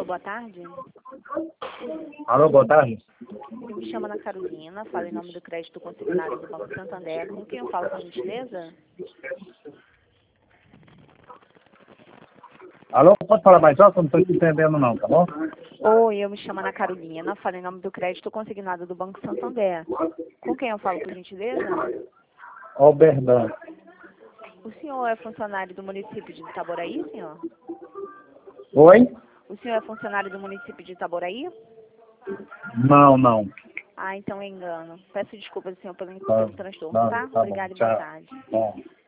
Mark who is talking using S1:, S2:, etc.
S1: boa tarde.
S2: Alô, boa tarde.
S1: Eu me chamo Ana Carolina, falo em nome do crédito consignado do Banco Santander. Com quem eu falo, por gentileza?
S2: Alô, pode falar mais alto? Eu não estou entendendo não, tá bom?
S1: Oi, eu me chamo Ana Carolina, falo em nome do crédito consignado do Banco Santander. Com quem eu falo, por gentileza?
S2: Alberdão.
S1: O senhor é funcionário do município de Itaboraí, senhor?
S2: Oi?
S1: O senhor é funcionário do município de Itaboraí?
S2: Não, não.
S1: Ah, então é engano. Peço desculpas, senhor, pelo
S2: Tá,
S1: transtorno,
S2: não,
S1: tá?
S2: tá bom,
S1: Obrigada e boa
S2: tchau.
S1: tarde.
S2: Tá.